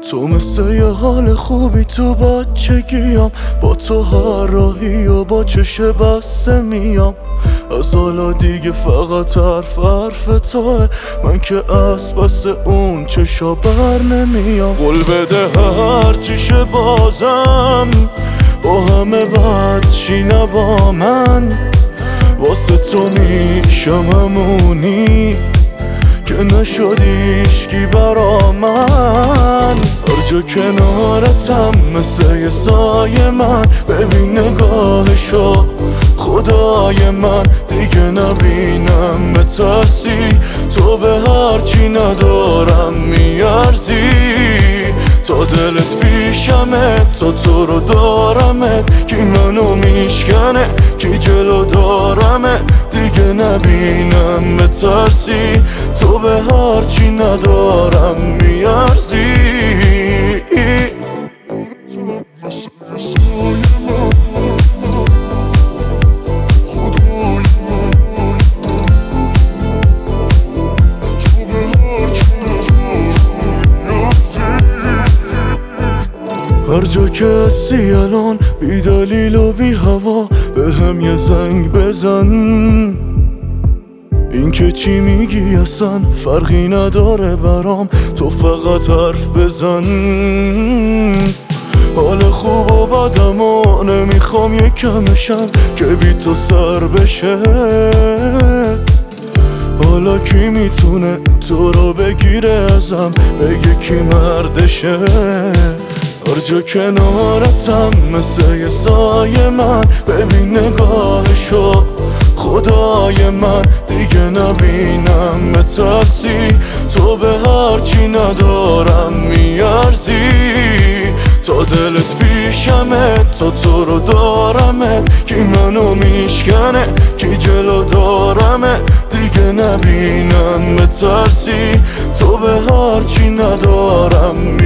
تو مثل یه حال خوبی تو بچگیم، با تو هر راهی و با چش بسته میام. از حالا دیگه فقط حرف توه، من که از پس اون چشا بر نمیام. قول بده هر چیشه بازم با همه بد چی نه با من، واسه تو میشم همونی که نشدی عشقی برا من. هر جا کنارتم مثل یه سایه من، ببین نگاهشو خدای من، دیگه نبینم بترسی، تو به هرچی ندارم میارزی. تا دلت پیشمه، تو رو دارمت، کی منو میشکنه کی جلو دارمه، دیگه نبینم بترسی، تو به هرچی ندارم میارزی. هر جا که هستی الان بی دلیل و بی هوا، به هم یه زنگ بزن. این که چی میگی اصلا فرقی نداره برام، تو فقط حرف بزن. حال خوب و بدم و نمیخوام یکمشم که بی تو سر بشه. حالا کی میتونه تو رو بگیره ازم، بگه کی مردشه. هر جا کنارتم مثل یه سایه من، ببین نگاهشو خدای من، دیگه نبینم بترسی، تو به هرچی ندارم میارزی. تا دلت پیشمه، تو رو دارمه، کی منو میشکنه کی جلو دارمه، دیگه نبینم بترسی، تو به هرچی ندارم